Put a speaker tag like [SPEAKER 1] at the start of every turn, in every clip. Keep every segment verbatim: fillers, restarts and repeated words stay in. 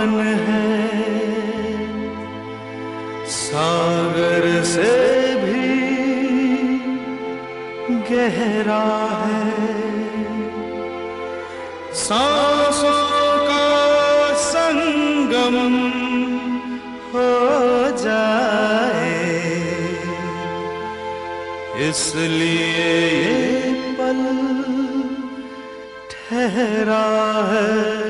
[SPEAKER 1] पावन है, सागर से भी गहरा है। सांसों का संगम हो जाए, इसलिए ये पल ठहरा है।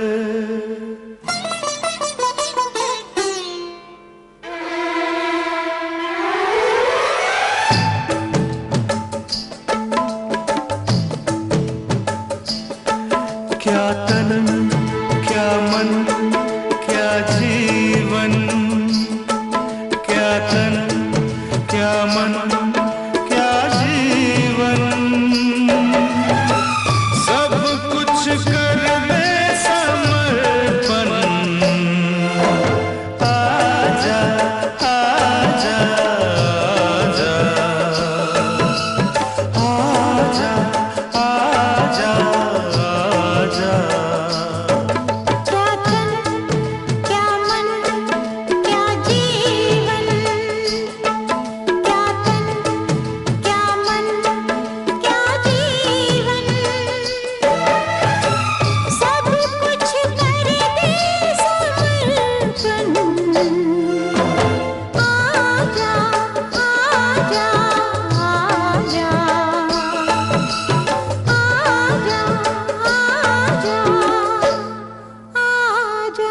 [SPEAKER 1] क्या तन क्या मन क्या जीवन, क्या तन क्या मन क्या जीवन, सब कुछ कर दे समर्पण। आजा आजा आजा आजा आजा।
[SPEAKER 2] क्या तन क्या मन क्या जीवन, क्या तन क्या मन क्या जीवन, सब कुछ कर दे समर्पण। आजा आजा आजा आजा आजा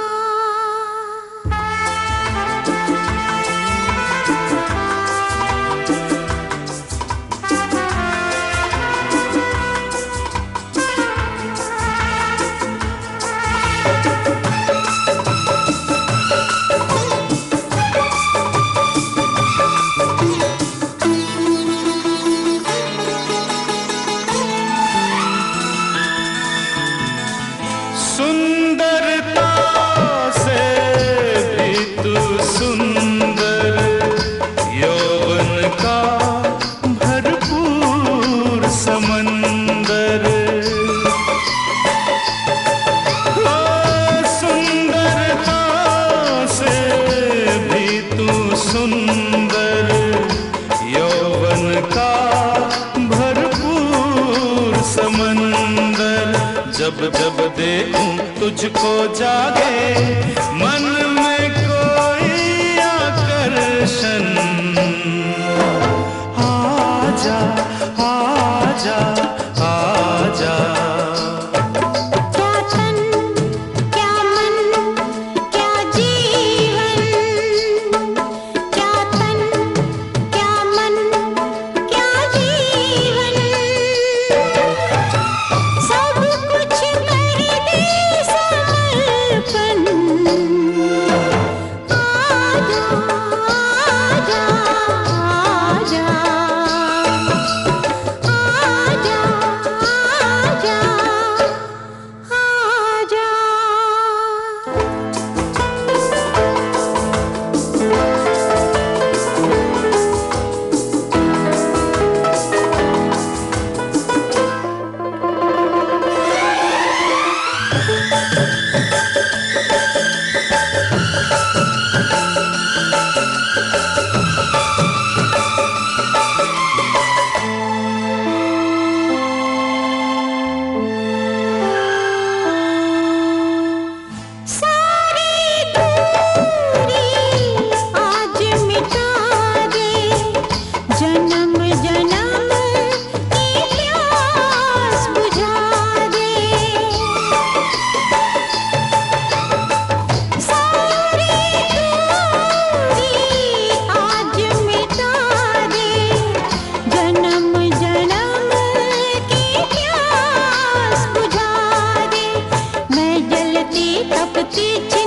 [SPEAKER 1] सुंदरता से भी तू सुंदर, यौवन का भरपूर समंदर। ओ सुंदरता से भी तू सुंदर, यौवन का भरपूर समंदर। जब जब देखूं तुझको जागे मन में कोई आकर्षण। आजा आजा आजा।
[SPEAKER 2] क्या तन क्या मन क्या जीवन, क्या तन क्या मन क्या जीवन, सब कुछ कर दे समर्पण। आजा आजा आजा आजा आजा सारी दूरी आज मिटा दे, जन्म जन्म की प्यास बुझा दे। सारी दूरी आज मिटा दे, जन्म जन्म की प्यास बुझा दे। मैं जलती तपती